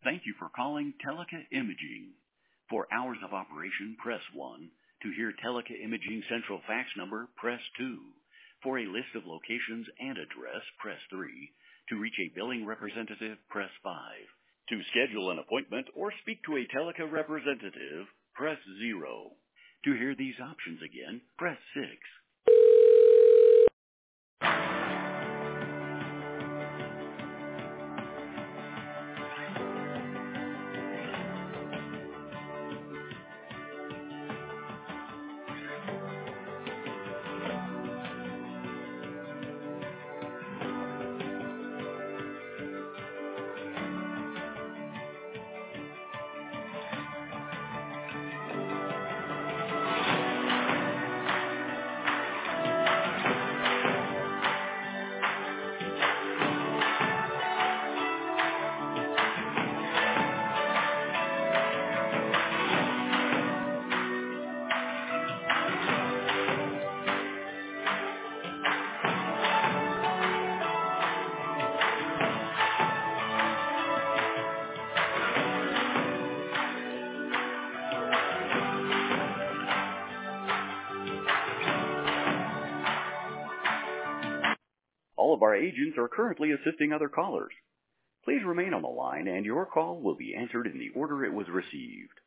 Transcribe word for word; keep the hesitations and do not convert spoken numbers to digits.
Thank you for calling Teleca Imaging. For hours of operation, press one. To hear Teleca Imaging Central fax number, press two. For a list of locations and address, press three. To reach a billing representative, press five. To schedule an appointment or speak to a Teleca representative, press zero. To hear these options again, press six. All of our agents are currently assisting other callers. Please remain on the line and your call will be answered in the order it was received.